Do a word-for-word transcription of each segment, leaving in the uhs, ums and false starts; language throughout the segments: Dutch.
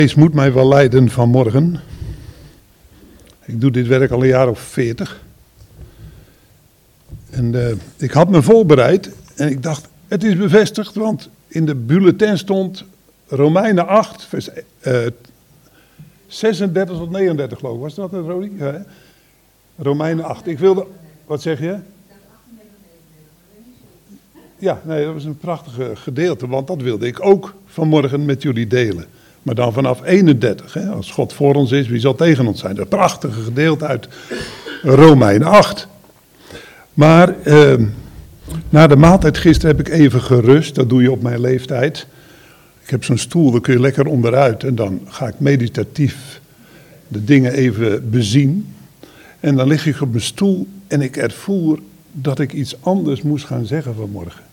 Geest moet mij wel leiden vanmorgen. Ik doe dit werk al een jaar of veertig. En uh, ik had me voorbereid en ik dacht, het is bevestigd, want in de bulletin stond Romeinen acht, vers uh, zesendertig tot negenendertig geloof ik. Was dat het, Rodi? Ja, Romeinen acht. Ik wilde, wat zeg je? Ja, nee, dat was een prachtige gedeelte, want dat wilde ik ook vanmorgen met jullie delen. Maar dan vanaf eenendertig, hè, als God voor ons is, wie zal tegen ons zijn? Dat prachtige gedeelte uit Romeinen acht. Maar eh, na de maaltijd gisteren heb ik even gerust, dat doe je op mijn leeftijd. Ik heb zo'n stoel, daar kun je lekker onderuit en dan ga ik meditatief de dingen even bezien. En dan lig ik op mijn stoel en ik ervoer dat ik iets anders moest gaan zeggen vanmorgen.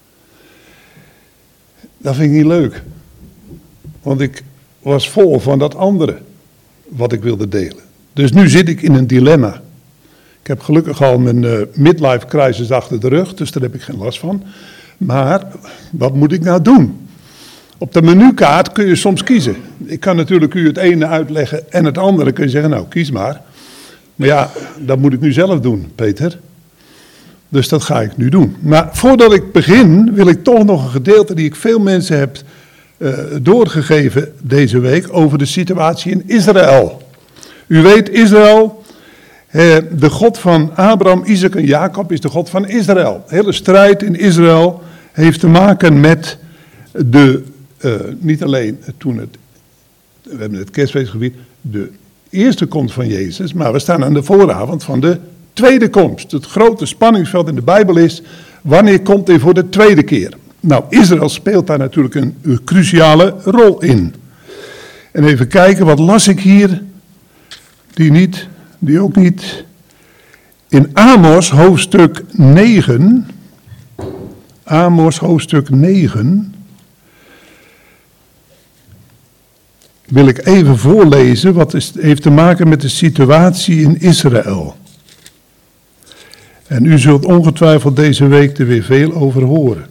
Dat vind ik niet leuk. Want ik was vol van dat andere wat ik wilde delen. Dus nu zit ik in een dilemma. Ik heb gelukkig al mijn uh, midlife crisis achter de rug, dus daar heb ik geen last van. Maar wat moet ik nou doen? Op de menukaart kun je soms kiezen. Ik kan natuurlijk u het ene uitleggen en het andere kun je zeggen, nou kies maar. Maar ja, dat moet ik nu zelf doen, Peter. Dus dat ga ik nu doen. Maar voordat ik begin, wil ik toch nog een gedeelte die ik veel mensen heb uh, doorgegeven deze week over de situatie in Israël. U weet, Israël, uh, de God van Abraham, Isaac en Jacob is de God van Israël. De hele strijd in Israël heeft te maken met de, uh, niet alleen toen het, we hebben het kerstfeestgebied, de eerste komst van Jezus, maar we staan aan de vooravond van de tweede komst. Het grote spanningsveld in de Bijbel is, wanneer komt hij voor de tweede keer? Nou, Israël speelt daar natuurlijk een, een cruciale rol in. En even kijken, wat las ik hier? Die niet, die ook niet. In Amos hoofdstuk negen, Amos hoofdstuk negen, wil ik even voorlezen wat is, heeft te maken met de situatie in Israël. En u zult ongetwijfeld deze week er weer veel over horen.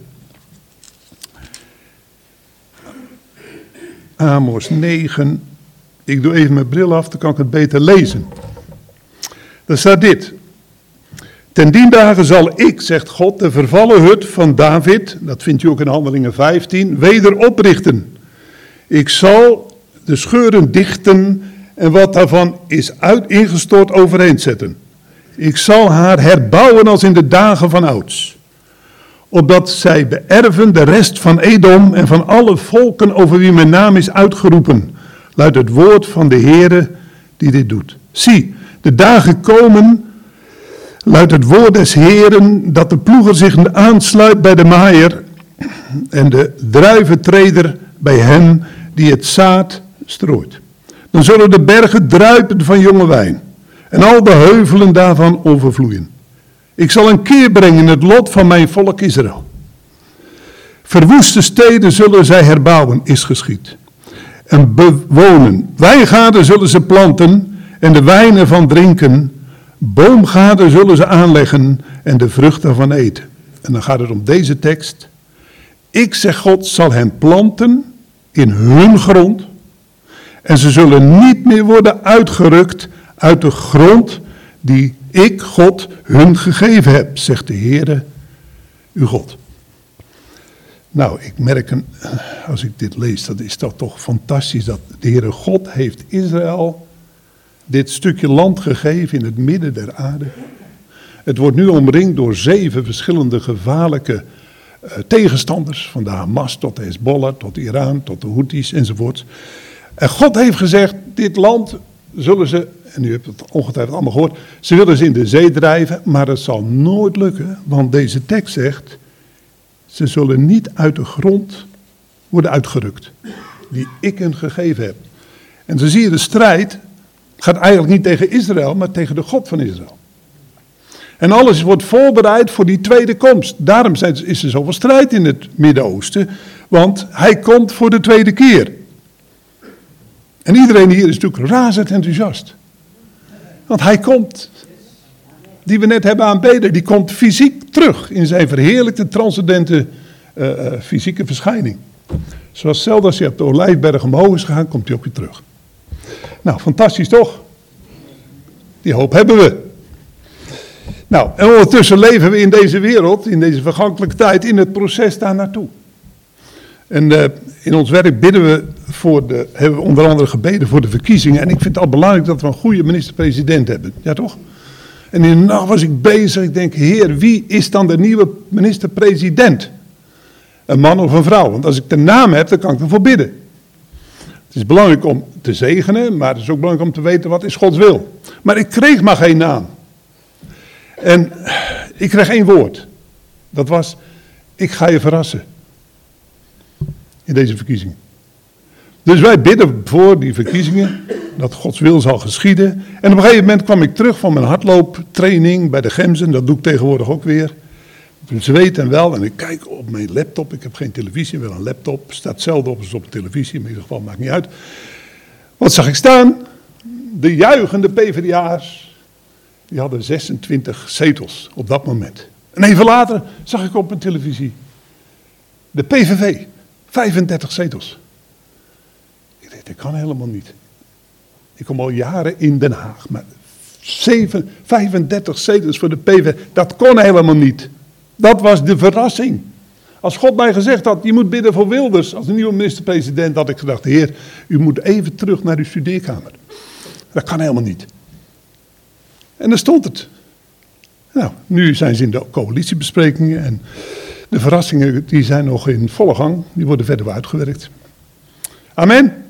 Amos negen. Ik doe even mijn bril af, dan kan ik het beter lezen. Daar staat dit. Ten dien dagen zal ik, zegt God, de vervallen hut van David, dat vindt u ook in Handelingen vijftien, weder oprichten. Ik zal de scheuren dichten en wat daarvan is uit ingestort overeen zetten. Ik zal haar herbouwen als in de dagen van ouds. Opdat zij beërven de rest van Edom en van alle volken over wie mijn naam is uitgeroepen. Luidt het woord van de Heere die dit doet. Zie, de dagen komen, luidt het woord des Heeren, dat de ploeger zich aansluit bij de maaier en de druiventreder bij hen die het zaad strooit. Dan zullen de bergen druipen van jonge wijn. En al de heuvelen daarvan overvloeien. Ik zal een keer brengen in het lot van mijn volk Israël. Verwoeste steden zullen zij herbouwen, is geschied. En bewonen. Wijngaarden zullen ze planten en de wijn ervan drinken. Boomgaarden zullen ze aanleggen en de vrucht ervan eten. En dan gaat het om deze tekst. Ik, zeg God, zal hen planten in hun grond. En ze zullen niet meer worden uitgerukt uit de grond die ik, God, hun gegeven heb, zegt de Heere, uw God. Nou, ik merk, een, als ik dit lees, dat is dat toch fantastisch, dat de Heere God heeft Israël dit stukje land gegeven in het midden der aarde. Het wordt nu omringd door zeven verschillende gevaarlijke uh, tegenstanders, van de Hamas tot de Hezbollah, tot Iran, tot de Houthis enzovoort. En God heeft gezegd, dit land zullen ze, en u hebt het ongetwijfeld allemaal gehoord, ze willen ze in de zee drijven, maar dat zal nooit lukken, want deze tekst zegt, ze zullen niet uit de grond worden uitgerukt, die ik hen gegeven heb. En zo zie je de strijd, gaat eigenlijk niet tegen Israël, maar tegen de God van Israël. En alles wordt voorbereid voor die tweede komst. Daarom is er zoveel strijd in het Midden-Oosten, want hij komt voor de tweede keer. En iedereen hier is natuurlijk razend enthousiast. Want hij komt, die we net hebben aanbeden, die komt fysiek terug in zijn verheerlijkte, transcendente uh, uh, fysieke verschijning. Zoals zelfs als je op de Olijfberg omhoog is gegaan, komt hij ook weer terug. Nou, fantastisch toch? Die hoop hebben we. Nou, en ondertussen leven we in deze wereld, in deze vergankelijke tijd, in het proces daar naartoe. En uh, in ons werk bidden we voor de, hebben we onder andere gebeden voor de verkiezingen. En ik vind het al belangrijk dat we een goede minister-president hebben. Ja toch? En in de nacht was ik bezig, ik denk, Heer, wie is dan de nieuwe minister-president? Een man of een vrouw? Want als ik de naam heb, dan kan ik ervoor bidden. Het is belangrijk om te zegenen, maar het is ook belangrijk om te weten wat is Gods wil. Maar ik kreeg maar geen naam. En ik kreeg één woord. Dat was, ik ga je verrassen. In deze verkiezingen. Dus wij bidden voor die verkiezingen, dat Gods wil zal geschieden. En op een gegeven moment kwam ik terug van mijn hardlooptraining bij de Gemzen, dat doe ik tegenwoordig ook weer. Zweet en wel, en ik kijk op mijn laptop, ik heb geen televisie, wel een laptop, staat hetzelfde op als op de televisie, maar in ieder geval maakt niet uit. Wat zag ik staan? De juichende P v d A'ers, die hadden zesentwintig zetels op dat moment. En even later zag ik op mijn televisie de P V V, vijfendertig zetels. Ik dacht, dat kan helemaal niet. Ik kom al jaren in Den Haag, maar zeven, vijfendertig zetels voor de P V V, dat kon helemaal niet. Dat was de verrassing. Als God mij gezegd had, je moet bidden voor Wilders als de nieuwe minister-president, had ik gedacht, Heer, u moet even terug naar uw studeerkamer. Dat kan helemaal niet. En dan stond het. Nou, nu zijn ze in de coalitiebesprekingen en de verrassingen die zijn nog in volle gang. Die worden verder uitgewerkt. Amen.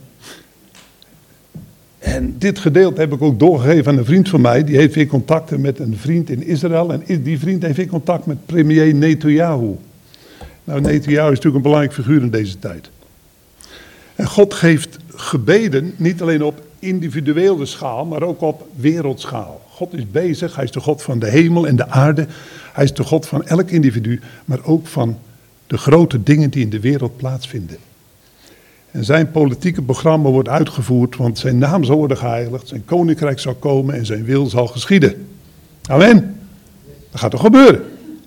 En dit gedeelte heb ik ook doorgegeven aan een vriend van mij. Die heeft weer contacten met een vriend in Israël. En die vriend heeft weer contact met premier Netanyahu. Nou, Netanyahu is natuurlijk een belangrijk figuur in deze tijd. En God geeft gebeden niet alleen op individuele schaal, maar ook op wereldschaal. God is bezig, hij is de God van de hemel en de aarde. Hij is de God van elk individu, maar ook van de grote dingen die in de wereld plaatsvinden. En zijn politieke programma wordt uitgevoerd, want zijn naam zal worden geheiligd, zijn koninkrijk zal komen en zijn wil zal geschieden. Amen. Dat gaat toch gebeuren.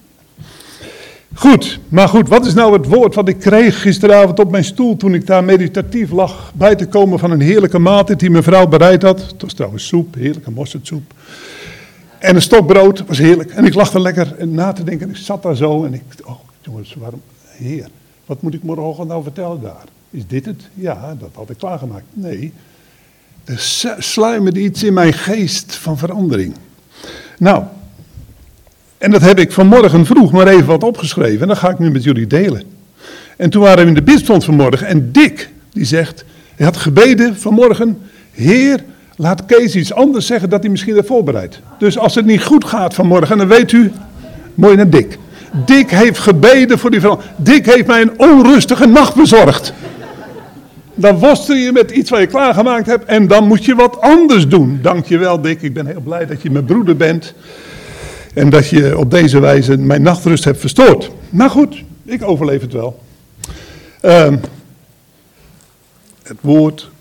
Goed, maar goed, wat is nou het woord wat ik kreeg gisteravond op mijn stoel toen ik daar meditatief lag bij te komen van een heerlijke maaltijd die mijn vrouw bereid had. Het was trouwens soep, heerlijke mosterdsoep. En een stokbrood, was heerlijk. En ik lag er lekker na te denken en ik zat daar zo en ik, oh jongens, waarom, Heer, wat moet ik morgenochtend nou vertellen daar? Is dit het? Ja, dat had ik klaargemaakt. Nee, er sluimerde iets in mijn geest van verandering. Nou, en dat heb ik vanmorgen vroeg maar even wat opgeschreven en dat ga ik nu met jullie delen. En toen waren we in de bidstond vanmorgen en Dick, die zegt, hij had gebeden vanmorgen, Heer, laat Kees iets anders zeggen dat hij misschien heeft voorbereid. Dus als het niet goed gaat vanmorgen, dan weet u, mooi naar Dick. Dick heeft gebeden voor die vrouw. Dick heeft mij een onrustige nacht bezorgd. Dan worstel je met iets wat je klaargemaakt hebt en dan moet je wat anders doen. Dankjewel Dick, ik ben heel blij dat je mijn broeder bent. En dat je op deze wijze mijn nachtrust hebt verstoord. Maar goed, ik overleef het wel. Uh, het woord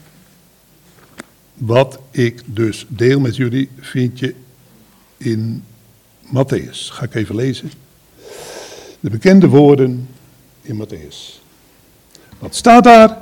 wat ik dus deel met jullie vind je in Matthäus. Ga ik even lezen. De bekende woorden in Matthäus. Wat staat daar?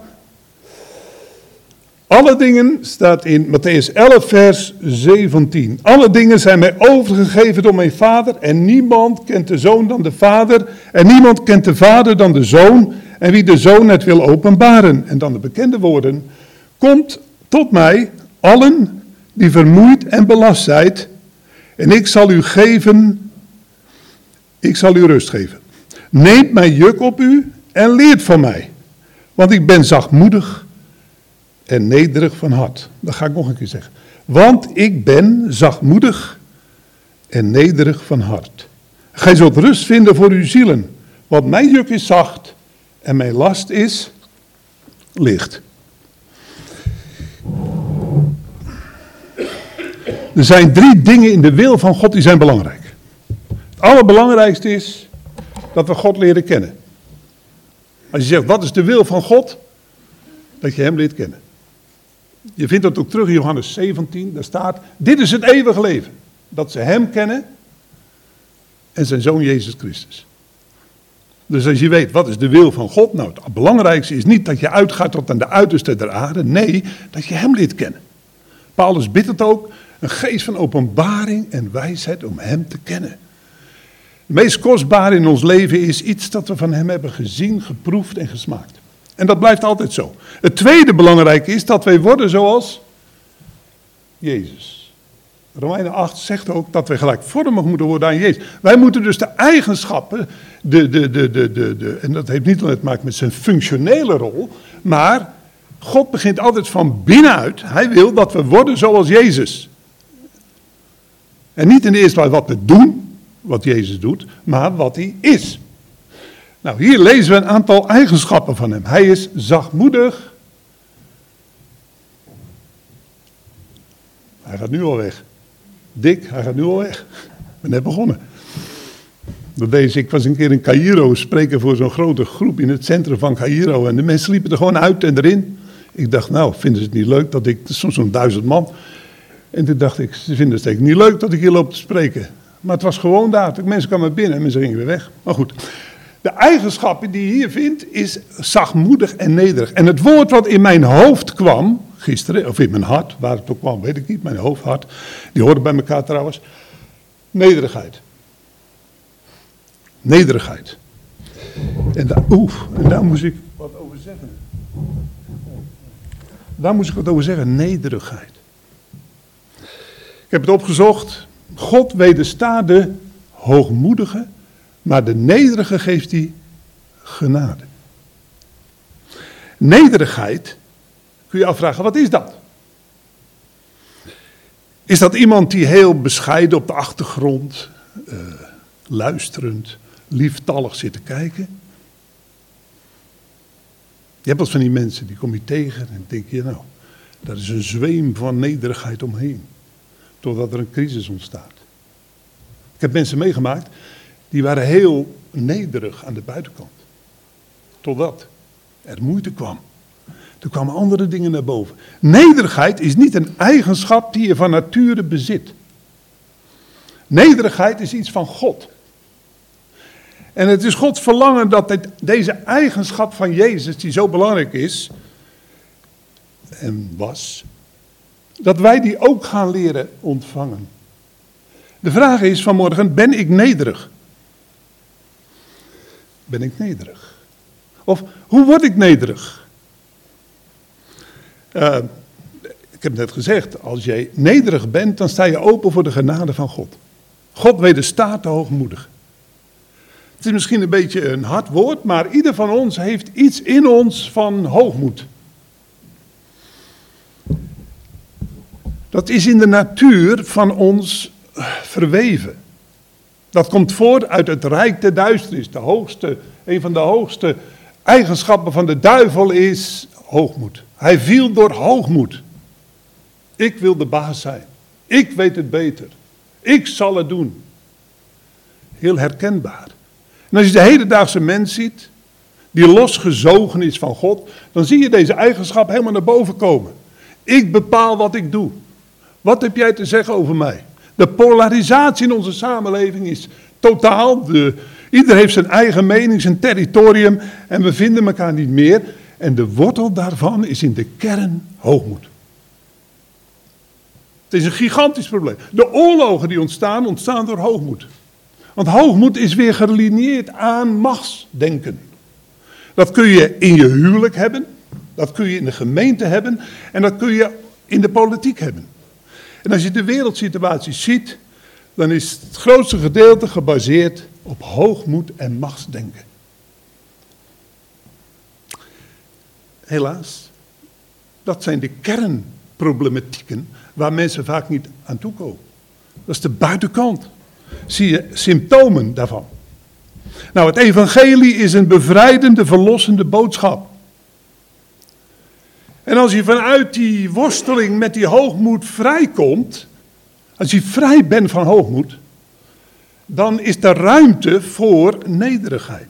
Alle dingen, staat in Matthäus elf vers zeventien. Alle dingen zijn mij overgegeven door mijn Vader en niemand kent de Zoon dan de Vader en niemand kent de Vader dan de Zoon en wie de Zoon het wil openbaren. En dan de bekende woorden. Komt tot mij allen die vermoeid en belast zijt en ik zal u geven, ik zal u rust geven. Neemt mijn juk op u en leert van mij, want ik ben zachtmoedig en nederig van hart. Dat ga ik nog een keer zeggen. Want ik ben zachtmoedig en nederig van hart. Gij zult rust vinden voor uw zielen. Want mijn juk is zacht en mijn last is licht. Er zijn drie dingen in de wil van God die zijn belangrijk. Het allerbelangrijkste is dat we God leren kennen. Als je zegt, wat is de wil van God? Dat je hem leert kennen. Je vindt dat ook terug in Johannes zeventien. Daar staat, dit is het eeuwige leven. Dat ze hem kennen en zijn zoon Jezus Christus. Dus als je weet, wat is de wil van God? Nou, het belangrijkste is niet dat je uitgaat tot aan de uiterste der aarde. Nee, dat je hem leert kennen. Paulus bidt het ook, een geest van openbaring en wijsheid om hem te kennen. Het meest kostbare in ons leven is iets dat we van hem hebben gezien, geproefd en gesmaakt. En dat blijft altijd zo. Het tweede belangrijke is dat wij worden zoals Jezus. Romeinen acht zegt ook dat wij gelijkvormig moeten worden aan Jezus. Wij moeten dus de eigenschappen, de, de, de, de, de, de, en dat heeft niet alleen te maken met zijn functionele rol, maar God begint altijd van binnenuit. Hij wil dat we worden zoals Jezus. En niet in de eerste plaats wat we doen, wat Jezus doet, maar wat hij is. Nou, hier lezen we een aantal eigenschappen van hem. Hij is zachtmoedig. Hij gaat nu al weg. Dick, hij gaat nu al weg. Ik ben net begonnen. Dat deze, ik was een keer in Caïro spreken voor zo'n grote groep in het centrum van Caïro. En de mensen liepen er gewoon uit en erin. Ik dacht, nou, vinden ze het niet leuk dat ik, soms zo'n duizend man. En toen dacht ik, ze vinden het zeker niet leuk dat ik hier loop te spreken. Maar het was gewoon daar. De mensen kwamen binnen en mensen gingen weer weg. Maar goed, de eigenschappen die je hier vindt is zachtmoedig en nederig. En het woord wat in mijn hoofd kwam, gisteren, of in mijn hart, waar het ook kwam, weet ik niet, mijn hoofd, hart, die horen bij elkaar trouwens, nederigheid. Nederigheid. En daar, oeh, en daar moest ik wat over zeggen. Daar moest ik wat over zeggen, nederigheid. Ik heb het opgezocht. God wederstaat de hoogmoedige, maar de nederige geeft hij genade. Nederigheid, kun je afvragen, wat is dat? Is dat iemand die heel bescheiden op de achtergrond, uh, luisterend, lieftallig zit te kijken? Je hebt wat van die mensen, die kom je tegen en denk je, nou, daar is een zweem van nederigheid omheen. Totdat er een crisis ontstaat. Ik heb mensen meegemaakt, die waren heel nederig aan de buitenkant. Totdat er moeite kwam. Er kwamen andere dingen naar boven. Nederigheid is niet een eigenschap die je van nature bezit. Nederigheid is iets van God. En het is Gods verlangen dat dit, deze eigenschap van Jezus, die zo belangrijk is en was, dat wij die ook gaan leren ontvangen. De vraag is vanmorgen, ben ik nederig? Ben ik nederig? Of hoe word ik nederig? Uh, ik heb net gezegd, als jij nederig bent, dan sta je open voor de genade van God. God wederstaat de hoogmoedig. Het is misschien een beetje een hard woord, maar ieder van ons heeft iets in ons van hoogmoed. Dat is in de natuur van ons verweven. Dat komt voort uit het rijk der duisternis. De hoogste, een van de hoogste eigenschappen van de duivel is hoogmoed. Hij viel door hoogmoed. Ik wil de baas zijn. Ik weet het beter. Ik zal het doen. Heel herkenbaar. En als je de hedendaagse mens ziet, die losgezogen is van God, dan zie je deze eigenschap helemaal naar boven komen. Ik bepaal wat ik doe. Wat heb jij te zeggen over mij? De polarisatie in onze samenleving is totaal. De, ieder heeft zijn eigen mening, zijn territorium en we vinden elkaar niet meer. En de wortel daarvan is in de kern hoogmoed. Het is een gigantisch probleem. De oorlogen die ontstaan, ontstaan door hoogmoed. Want hoogmoed is weer gelineerd aan machtsdenken. Dat kun je in je huwelijk hebben, dat kun je in de gemeente hebben en dat kun je in de politiek hebben. En als je de wereldsituatie ziet, dan is het grootste gedeelte gebaseerd op hoogmoed en machtsdenken. Helaas, dat zijn de kernproblematieken waar mensen vaak niet aan toekomen. Dat is de buitenkant. Zie je symptomen daarvan. Nou, het evangelie is een bevrijdende, verlossende boodschap. En als je vanuit die worsteling met die hoogmoed vrijkomt, als je vrij bent van hoogmoed, dan is er ruimte voor nederigheid.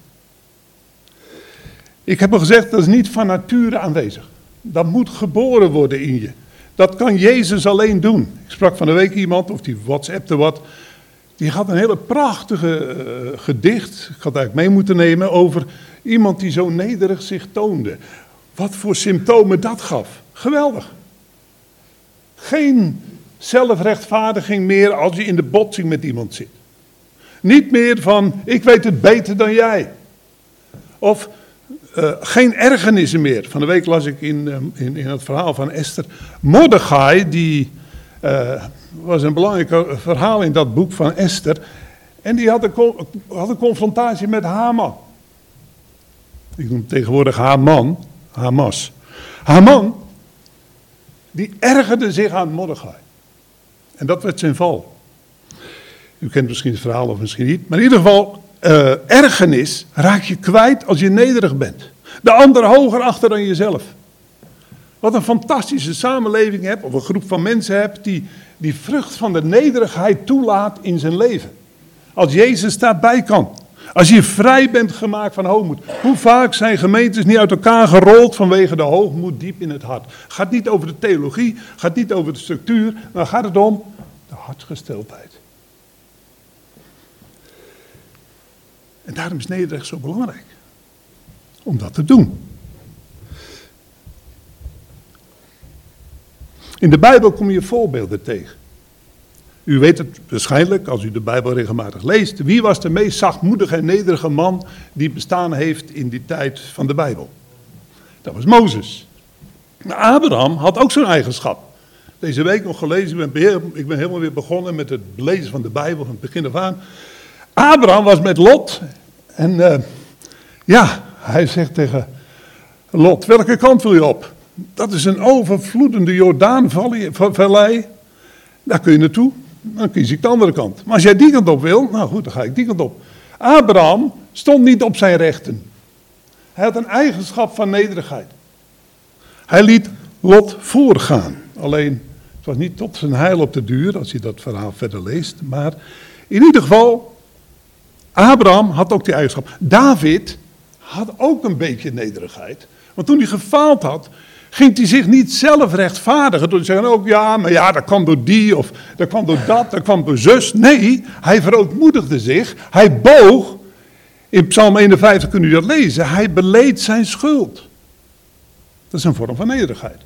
Ik heb al gezegd, dat is niet van nature aanwezig. Dat moet geboren worden in je. Dat kan Jezus alleen doen. Ik sprak van de week iemand, of die WhatsAppte wat. die had een hele prachtige uh, gedicht, ik had het eigenlijk mee moeten nemen, over iemand die zo nederig zich toonde. Wat voor symptomen dat gaf. Geweldig. Geen zelfrechtvaardiging meer als je in de botsing met iemand zit. Niet meer van, ik weet het beter dan jij. Of uh, geen ergernissen meer. Van de week las ik in, um, in, in het verhaal van Esther. Mordechai, die uh, was een belangrijk verhaal in dat boek van Esther. En die had een, had een confrontatie met Haman. Ik noem tegenwoordig Haman, Hamas. Haman, die ergerde zich aan Mordechai. En dat werd zijn val. U kent misschien het verhaal of misschien niet. Maar in ieder geval, uh, ergernis raak je kwijt als je nederig bent. De ander hoger achter dan jezelf. Wat een fantastische samenleving hebt, of een groep van mensen hebt die die vrucht van de nederigheid toelaat in zijn leven. Als Jezus daarbij kan. Als je vrij bent gemaakt van hoogmoed. Hoe vaak zijn gemeentes niet uit elkaar gerold vanwege de hoogmoed diep in het hart. Gaat niet over de theologie, gaat niet over de structuur, maar gaat het om de hartsgesteldheid. En daarom is nederig zo belangrijk. Om dat te doen. In de Bijbel kom je voorbeelden tegen. U weet het waarschijnlijk, als u de Bijbel regelmatig leest. Wie was de meest zachtmoedige en nederige man die bestaan heeft in die tijd van de Bijbel? Dat was Mozes. Maar Abraham had ook zo'n eigenschap. Deze week nog gelezen, ik ben, ik ben helemaal weer begonnen met het lezen van de Bijbel van het begin af aan. Abraham was met Lot en uh, ja, hij zegt tegen Lot, welke kant wil je op? Dat is een overvloedende Jordaanvallei. Daar kun je naartoe, dan kies ik de andere kant. Maar als jij die kant op wil, nou goed, dan ga ik die kant op. Abraham stond niet op zijn rechten. Hij had een eigenschap van nederigheid. Hij liet Lot voorgaan. Alleen, het was niet tot zijn heil op de duur, als je dat verhaal verder leest. Maar in ieder geval, Abraham had ook die eigenschap. David had ook een beetje nederigheid. Want toen hij gefaald had, ging hij zich niet zelf rechtvaardigen door te zeggen, ook ja, maar ja, dat kwam door die of dat kwam door dat, dat kwam door zus. Nee, hij verootmoedigde zich, hij boog. In Psalm eenenvijftig kun je dat lezen, hij beleed zijn schuld. Dat is een vorm van nederigheid.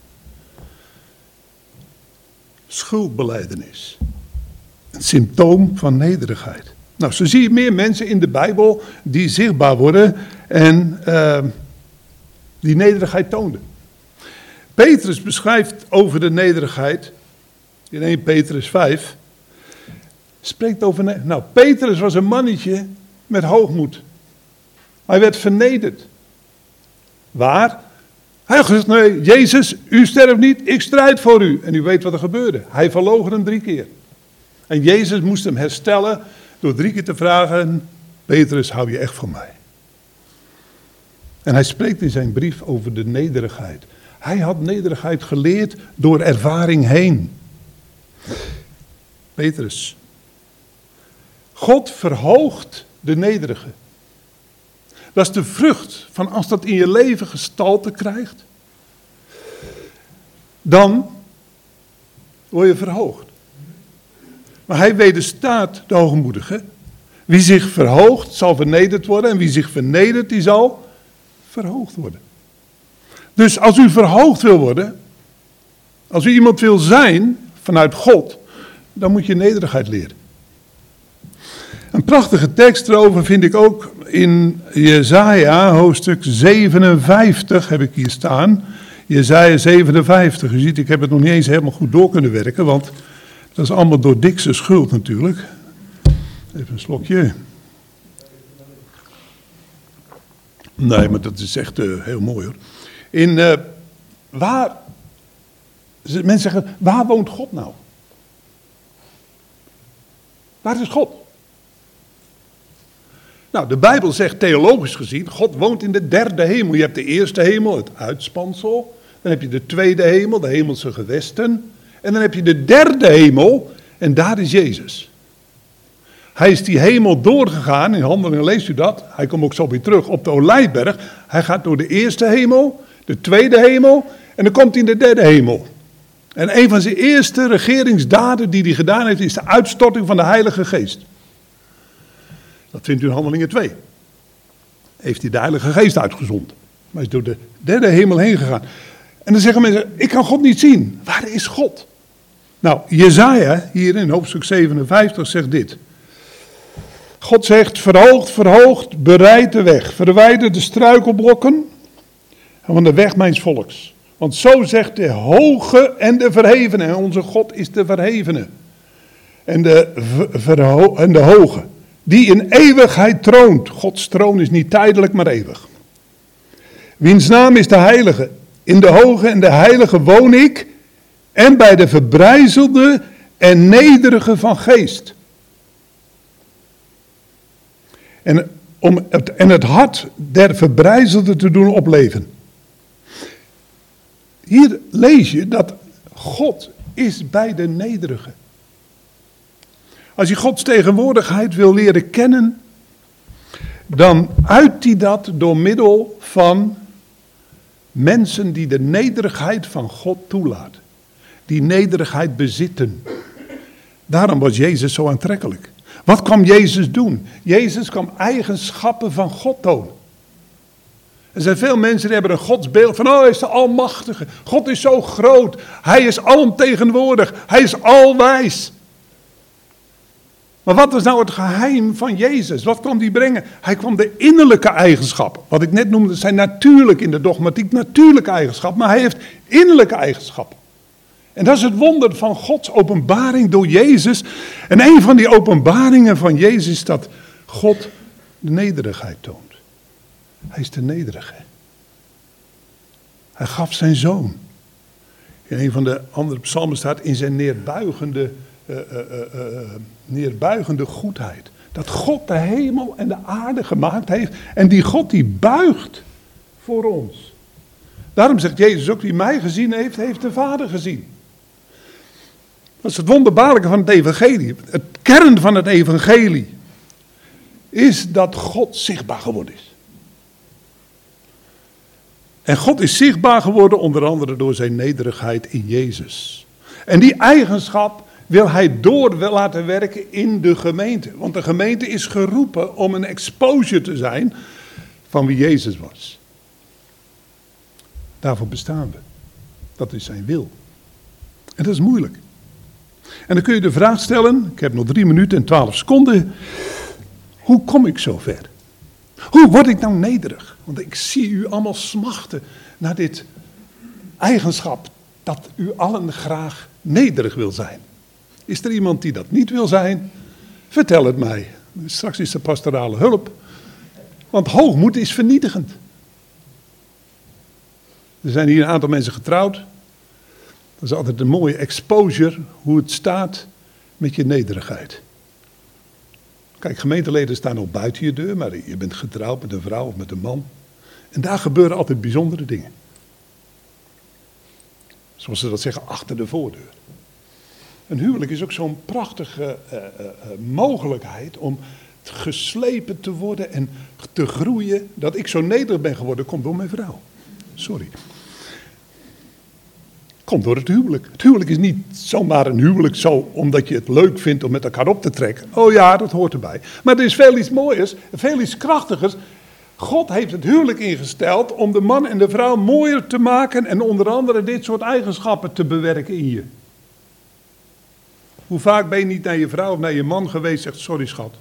Schuldbelijdenis. Een symptoom van nederigheid. Nou, zo zie je meer mensen in de Bijbel die zichtbaar worden en uh, die nederigheid toonden. Petrus beschrijft over de nederigheid, in eerste Petrus vijf, spreekt over, nou, Petrus was een mannetje met hoogmoed. Hij werd vernederd. Waar? Hij had gezegd, nee, Jezus, u sterft niet, ik strijd voor u. En u weet wat er gebeurde. Hij verloochende hem drie keer. En Jezus moest hem herstellen door drie keer te vragen, Petrus, hou je echt van mij? En hij spreekt in zijn brief over de nederigheid. Hij had nederigheid geleerd door ervaring heen. Petrus. God verhoogt de nederige. Dat is de vrucht van als dat in je leven gestalte krijgt. Dan word je verhoogd. Maar hij wederstaat de hoogmoedige. Wie zich verhoogt zal vernederd worden. En wie zich vernedert die zal verhoogd worden. Dus als u verhoogd wil worden, als u iemand wil zijn vanuit God, dan moet je nederigheid leren. Een prachtige tekst erover vind ik ook in Jesaja, hoofdstuk zevenenvijftig heb ik hier staan. Jesaja zevenenvijftig, u ziet, ik heb het nog niet eens helemaal goed door kunnen werken, want dat is allemaal door Dick's schuld natuurlijk. Even een slokje. Nee, maar dat is echt uh, heel mooi hoor. In, uh, waar, mensen zeggen, waar woont God nou? Waar is God? Nou, de Bijbel zegt theologisch gezien, God woont in de derde hemel. Je hebt de eerste hemel, het uitspansel. Dan heb je de tweede hemel, de hemelse gewesten. En dan heb je de derde hemel en daar is Jezus. Hij is die hemel doorgegaan, in Handelingen leest u dat. Hij komt ook zo weer terug op de Olijfberg. Hij gaat door de eerste hemel, de tweede hemel en dan komt hij in de derde hemel. En een van zijn eerste regeringsdaden die hij gedaan heeft, is de uitstorting van de Heilige Geest. Dat vindt u in Handelingen twee. Heeft hij de Heilige Geest uitgezonden. Maar hij is door de derde hemel heen gegaan. En dan zeggen mensen, ik kan God niet zien. Waar is God? Nou, Jesaja, hier in hoofdstuk zevenenvijftig, zegt dit. God zegt, verhoogd, verhoogd, bereid de weg. Verwijder de struikelblokken van de weg mijns volks. Want zo zegt de hoge en de verhevene. En onze God is de verhevene. En de, verho- en de hoge. Die in eeuwigheid troont. Gods troon is niet tijdelijk, maar eeuwig. Wiens naam is de heilige. In de hoge en de heilige woon ik. En bij de verbrijzelde en nederige van geest. En om het, en het hart der verbrijzelde te doen opleven. Hier lees je dat God is bij de nederige. Als je Gods tegenwoordigheid wil leren kennen, dan uit hij dat door middel van mensen die de nederigheid van God toelaten. Die nederigheid bezitten. Daarom was Jezus zo aantrekkelijk. Wat kwam Jezus doen? Jezus kwam eigenschappen van God tonen. Er zijn veel mensen die hebben een godsbeeld van, oh, hij is de almachtige. God is zo groot. Hij is alomtegenwoordig. Hij is alwijs. Maar wat was nou het geheim van Jezus? Wat kwam hij brengen? Hij kwam de innerlijke eigenschappen. Wat ik net noemde, zijn natuurlijk in de dogmatiek natuurlijke eigenschappen. Maar hij heeft innerlijke eigenschappen. En dat is het wonder van Gods openbaring door Jezus. En een van die openbaringen van Jezus is dat God de nederigheid toont. Hij is de nederige. Hij gaf zijn zoon. In een van de andere psalmen staat in zijn neerbuigende, uh, uh, uh, uh, neerbuigende goedheid. Dat God de hemel en de aarde gemaakt heeft. En die God die buigt voor ons. Daarom zegt Jezus ook, wie mij gezien heeft, heeft de Vader gezien. Dat is het wonderbaarlijke van het evangelie. Het kern van het evangelie is dat God zichtbaar geworden is. En God is zichtbaar geworden onder andere door zijn nederigheid in Jezus. En die eigenschap wil hij door laten werken in de gemeente. Want de gemeente is geroepen om een exposure te zijn van wie Jezus was. Daarvoor bestaan we. Dat is zijn wil. En dat is moeilijk. En dan kun je de vraag stellen, ik heb nog drie minuten en twaalf seconden. Hoe kom ik zo ver? Hoe word ik nou nederig? Want ik zie u allemaal smachten naar dit eigenschap dat u allen graag nederig wil zijn. Is er iemand die dat niet wil zijn? Vertel het mij. Straks is er pastorale hulp. Want hoogmoed is vernietigend. Er zijn hier een aantal mensen getrouwd. Dat is altijd een mooie exposure hoe het staat met je nederigheid. Kijk, gemeenteleden staan nog buiten je deur, maar je bent getrouwd met een vrouw of met een man. En daar gebeuren altijd bijzondere dingen. Zoals ze dat zeggen, achter de voordeur. Een huwelijk is ook zo'n prachtige uh, uh, uh, mogelijkheid om geslepen te worden en te groeien. Dat ik zo nederig ben geworden, komt door mijn vrouw. Sorry. Komt door het huwelijk. Het huwelijk is niet zomaar een huwelijk zo omdat je het leuk vindt om met elkaar op te trekken. Oh ja, dat hoort erbij. Maar er is veel iets mooiers, veel iets krachtigers. God heeft het huwelijk ingesteld om de man en de vrouw mooier te maken en onder andere dit soort eigenschappen te bewerken in je. Hoe vaak ben je niet naar je vrouw of naar je man geweest en zegt, sorry schat.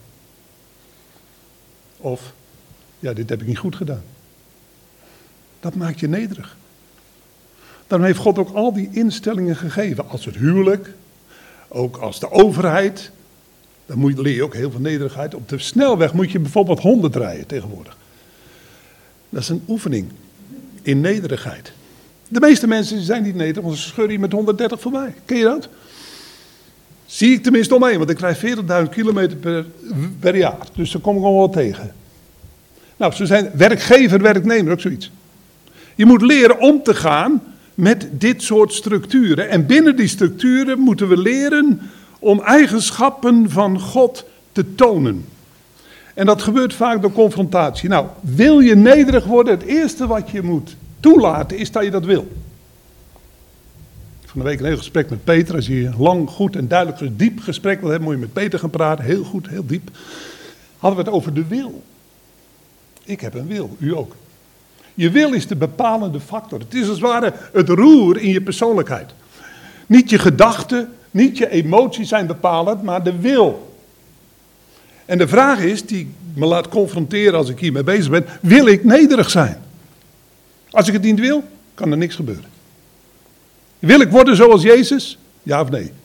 Of, ja, dit heb ik niet goed gedaan. Dat maakt je nederig. Daarom heeft God ook al die instellingen gegeven. Als het huwelijk, ook als de overheid. Dan moet, leer je ook heel veel nederigheid. Op de snelweg moet je bijvoorbeeld honderd rijden tegenwoordig. Dat is een oefening in nederigheid. De meeste mensen zijn niet nederig, want ze scheuren hier met honderddertig voorbij. Ken je dat? Zie ik tenminste omheen, want ik rijd veertigduizend kilometer per, per jaar. Dus daar kom ik allemaal wel tegen. Nou, zo zijn werkgever, werknemer, ook zoiets. Je moet leren om te gaan met dit soort structuren. En binnen die structuren moeten we leren om eigenschappen van God te tonen. En dat gebeurt vaak door confrontatie. Nou, wil je nederig worden? Het eerste wat je moet toelaten is dat je dat wil. Van de week een heel gesprek met Peter. Als je een lang, goed en duidelijk, diep gesprek wil hebben, moet je met Peter gaan praten. Heel goed, heel diep. Hadden we het over de wil. Ik heb een wil, u ook. Je wil is de bepalende factor. Het is als het ware het roer in je persoonlijkheid. Niet je gedachten, niet je emoties zijn bepalend, maar de wil. En de vraag is, die me laat confronteren als ik hiermee bezig ben, wil ik nederig zijn? Als ik het niet wil, kan er niks gebeuren. Wil ik worden zoals Jezus? Ja of nee?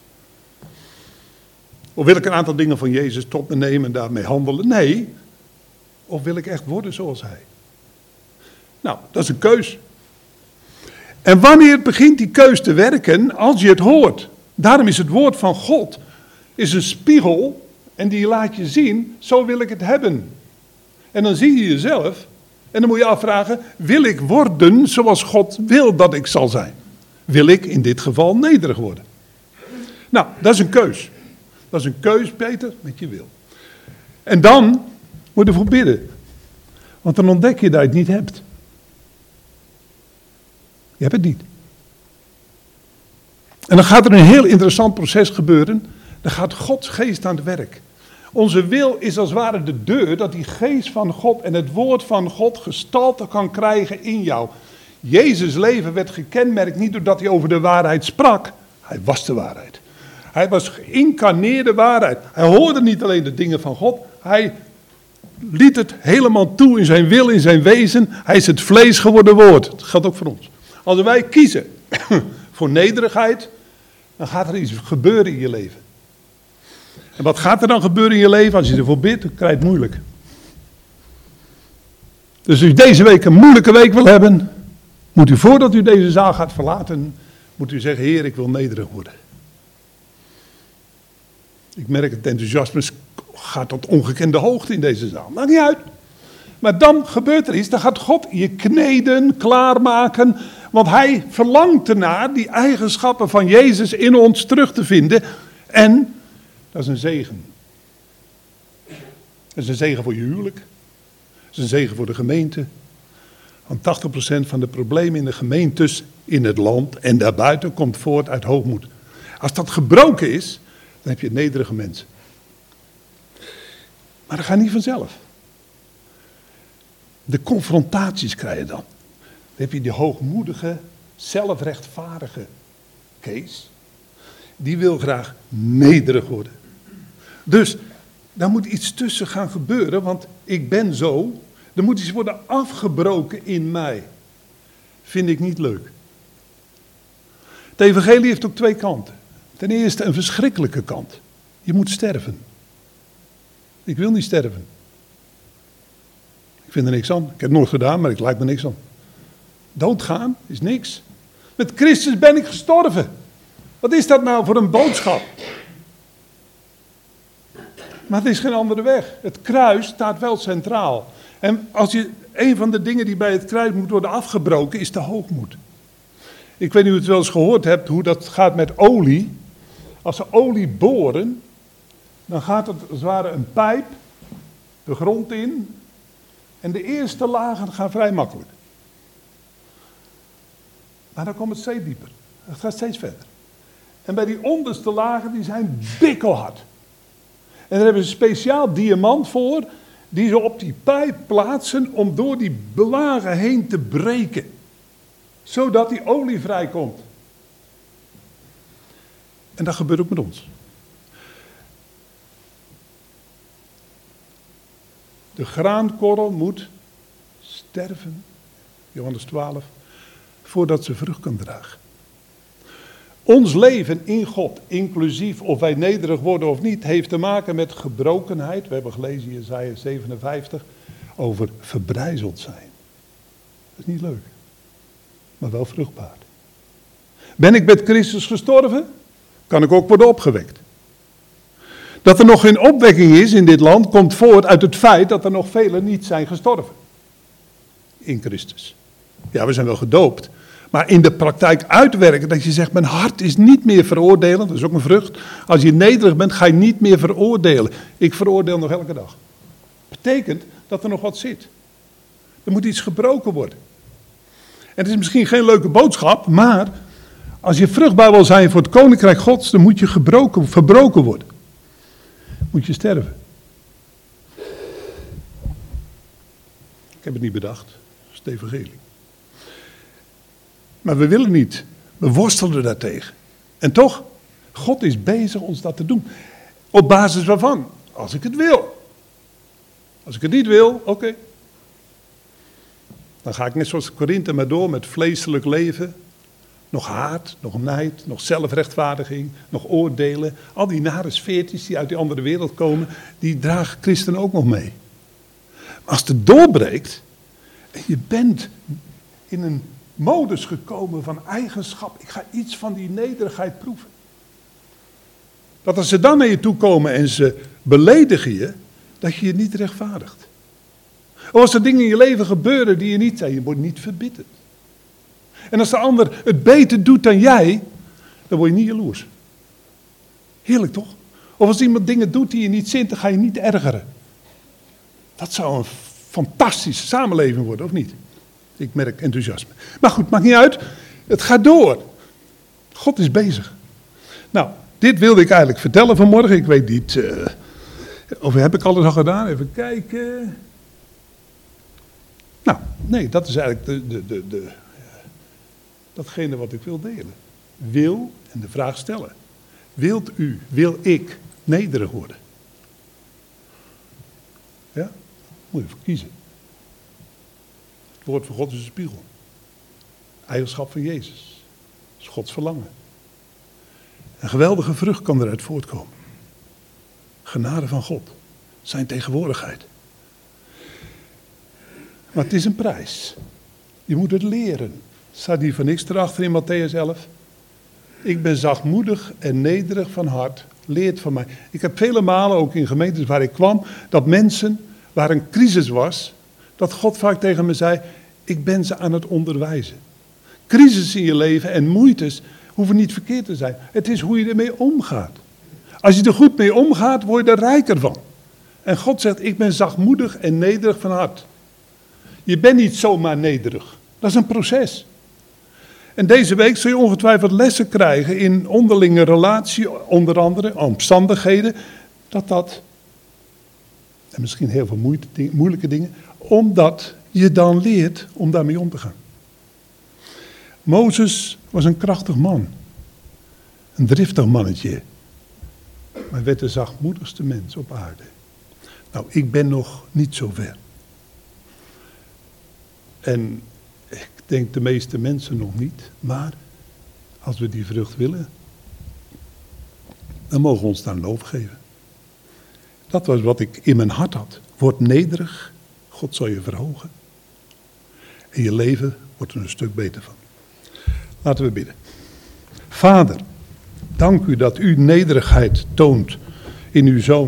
Of wil ik een aantal dingen van Jezus tot me nemen en daarmee handelen? Nee. Of wil ik echt worden zoals hij? Nou, dat is een keus. En wanneer begint die keus te werken? Als je het hoort. Daarom is het woord van God is een spiegel en die laat je zien, zo wil ik het hebben. En dan zie je jezelf en dan moet je afvragen, wil ik worden zoals God wil dat ik zal zijn? Wil ik in dit geval nederig worden? Nou, dat is een keus. Dat is een keus, Peter, met je wil. En dan moet je ervoor bidden. Want dan ontdek je dat je het niet hebt. Je hebt het niet. En dan gaat er een heel interessant proces gebeuren. Dan gaat Gods geest aan het werk. Onze wil is als het ware de deur dat die geest van God en het woord van God gestalte kan krijgen in jou. Jezus' leven werd gekenmerkt niet doordat hij over de waarheid sprak. Hij was de waarheid. Hij was geïncarneerde waarheid. Hij hoorde niet alleen de dingen van God. Hij liet het helemaal toe in zijn wil, in zijn wezen. Hij is het vlees geworden woord. Dat geldt ook voor ons. Als wij kiezen voor nederigheid, dan gaat er iets gebeuren in je leven. En wat gaat er dan gebeuren in je leven? Als je ervoor bidt, dan krijg je het moeilijk. Dus als u deze week een moeilijke week wil hebben, moet u voordat u deze zaal gaat verlaten, moet u zeggen, Heer, ik wil nederig worden. Ik merk het enthousiasme gaat tot ongekende hoogte in deze zaal. Maakt niet uit. Maar dan gebeurt er iets, dan gaat God je kneden, klaarmaken. Want hij verlangt ernaar die eigenschappen van Jezus in ons terug te vinden. En dat is een zegen. Dat is een zegen voor je huwelijk. Dat is een zegen voor de gemeente. Want tachtig procent van de problemen in de gemeentes in het land en daarbuiten komt voort uit hoogmoed. Als dat gebroken is, dan heb je nederige mensen. Maar dat gaat niet vanzelf. De confrontaties krijg je dan. Dan heb je die hoogmoedige, zelfrechtvaardige Kees. Die wil graag nederig worden. Dus daar moet iets tussen gaan gebeuren, want ik ben zo. Er moet iets worden afgebroken in mij. Vind ik niet leuk. Het evangelie heeft ook twee kanten. Ten eerste een verschrikkelijke kant. Je moet sterven. Ik wil niet sterven. Ik vind er niks aan. Ik heb het nooit gedaan, maar ik lijkt me niks aan. Doodgaan is niks. Met Christus ben ik gestorven. Wat is dat nou voor een boodschap? Maar het is geen andere weg. Het kruis staat wel centraal. En als je, een van de dingen die bij het kruis moet worden afgebroken, is de hoogmoed. Ik weet niet of u het wel eens gehoord hebt, hoe dat gaat met olie. Als ze olie boren, dan gaat het als het ware een pijp de grond in. En de eerste lagen gaan vrij makkelijk. Maar dan komt het steeds dieper. Het gaat steeds verder. En bij die onderste lagen, die zijn bikkelhard. En daar hebben ze een speciaal diamant voor, die ze op die pijp plaatsen om door die lagen heen te breken. Zodat die olie vrijkomt. En dat gebeurt ook met ons. De graankorrel moet sterven, Johannes twaalf, voordat ze vrucht kan dragen. Ons leven in God, inclusief of wij nederig worden of niet, heeft te maken met gebrokenheid. We hebben gelezen in Jesaja zevenenvijftig over verbrijzeld zijn. Dat is niet leuk, maar wel vruchtbaar. Ben ik met Christus gestorven? Kan ik ook worden opgewekt. Dat er nog geen opwekking is in dit land, komt voort uit het feit dat er nog velen niet zijn gestorven. In Christus. Ja, we zijn wel gedoopt. Maar in de praktijk uitwerken dat je zegt, mijn hart is niet meer veroordelend. Dat is ook een vrucht. Als je nederig bent, ga je niet meer veroordelen. Ik veroordeel nog elke dag. Betekent dat er nog wat zit. Er moet iets gebroken worden. En het is misschien geen leuke boodschap, maar Als je vruchtbaar wil zijn voor het koninkrijk Gods, dan moet je gebroken, verbroken worden. Moet je sterven. Ik heb het niet bedacht. Dat is het evangelie. Maar we willen niet. We worstelen daartegen. En toch, God is bezig ons dat te doen. Op basis waarvan? Als ik het wil. Als ik het niet wil, oké. Okay. Dan ga ik net zoals Korinthe maar door met vleeselijk leven. Nog haat, nog nijd, nog zelfrechtvaardiging, nog oordelen. Al die nare sfeertjes die uit die andere wereld komen, die dragen christenen ook nog mee. Maar als het doorbreekt, en je bent in een modus gekomen van eigenschap, ik ga iets van die nederigheid proeven. Dat als ze dan naar je toe komen en ze beledigen je, dat je je niet rechtvaardigt. Of als er dingen in je leven gebeuren die je niet zijn, je wordt niet verbitterd. En als de ander het beter doet dan jij, dan word je niet jaloers. Heerlijk toch? Of als iemand dingen doet die je niet zint, dan ga je niet ergeren. Dat zou een fantastische samenleving worden, of niet? Ik merk enthousiasme. Maar goed, maakt niet uit. Het gaat door. God is bezig. Nou, dit wilde ik eigenlijk vertellen vanmorgen. Ik weet niet, uh, of heb ik alles al gedaan? Even kijken. Nou, nee, dat is eigenlijk de, de, de, de, datgene wat ik wil delen. Wil, en de vraag stellen. Wilt u, wil ik nederig worden? Ja, moet je voor kiezen. Het woord van God is een spiegel. Eigenschap van Jezus. Dat is Gods verlangen. Een geweldige vrucht kan eruit voortkomen. Genade van God. Zijn tegenwoordigheid. Maar het is een prijs. Je moet het leren. Staat hier van niks erachter in Mattheüs elf. Ik ben zachtmoedig en nederig van hart. Leert van mij. Ik heb vele malen, ook in gemeentes waar ik kwam, dat mensen, waar een crisis was, dat God vaak tegen me zei, ik ben ze aan het onderwijzen. Crisis in je leven en moeites hoeven niet verkeerd te zijn. Het is hoe je ermee omgaat. Als je er goed mee omgaat, word je er rijker van. En God zegt, ik ben zachtmoedig en nederig van hart. Je bent niet zomaar nederig. Dat is een proces. En deze week zul je ongetwijfeld lessen krijgen in onderlinge relatie, onder andere omstandigheden, dat dat, en misschien heel veel moeilijke dingen, omdat je dan leert om daarmee om te gaan. Mozes was een krachtig man. Een driftig mannetje. Maar hij werd de zachtmoedigste mens op aarde. Nou, ik ben nog niet zo ver. En ik denk de meeste mensen nog niet. Maar als we die vrucht willen, dan mogen we ons daar een overgeven. Dat was wat ik in mijn hart had. Word nederig, God zal je verhogen. En je leven wordt er een stuk beter van. Laten we bidden. Vader, dank u dat u nederigheid toont in uw Zoon.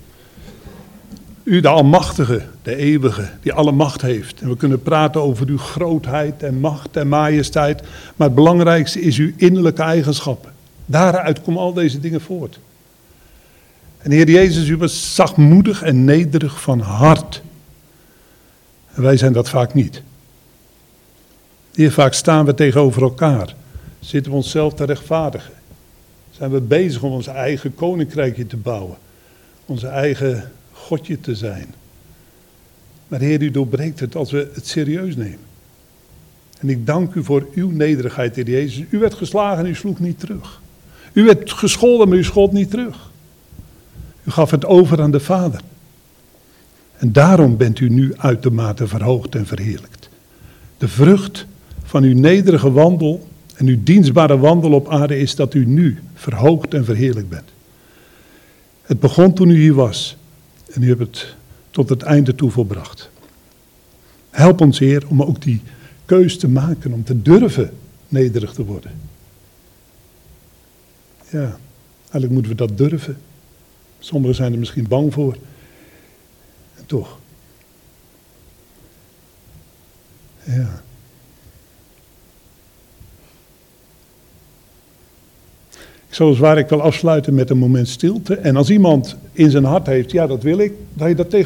U de Almachtige, de Eeuwige, die alle macht heeft. En we kunnen praten over uw grootheid en macht en majesteit. Maar het belangrijkste is uw innerlijke eigenschappen. Daaruit komen al deze dingen voort. En Heer Jezus, u was zachtmoedig en nederig van hart. En wij zijn dat vaak niet. Heer, vaak staan we tegenover elkaar. Zitten we onszelf te rechtvaardigen. Zijn we bezig om ons eigen koninkrijkje te bouwen. Onze eigen Godje te zijn. Maar Heer, u doorbreekt het als we het serieus nemen. En ik dank u voor uw nederigheid, Heer Jezus. U werd geslagen en u sloeg niet terug. U werd gescholden, maar u schold niet terug. U gaf het over aan de Vader. En daarom bent u nu uitermate verhoogd en verheerlijkt. De vrucht van uw nederige wandel en uw dienstbare wandel op aarde is dat u nu verhoogd en verheerlijkt bent. Het begon toen u hier was en u hebt het tot het einde toe volbracht. Help ons, Heer, om ook die keus te maken, om te durven nederig te worden. Ja, eigenlijk moeten we dat durven. Sommigen zijn er misschien bang voor. En toch. Ja. Zoals waar ik wil afsluiten met een moment stilte. En als iemand in zijn hart heeft, ja dat wil ik, dat je dat tegen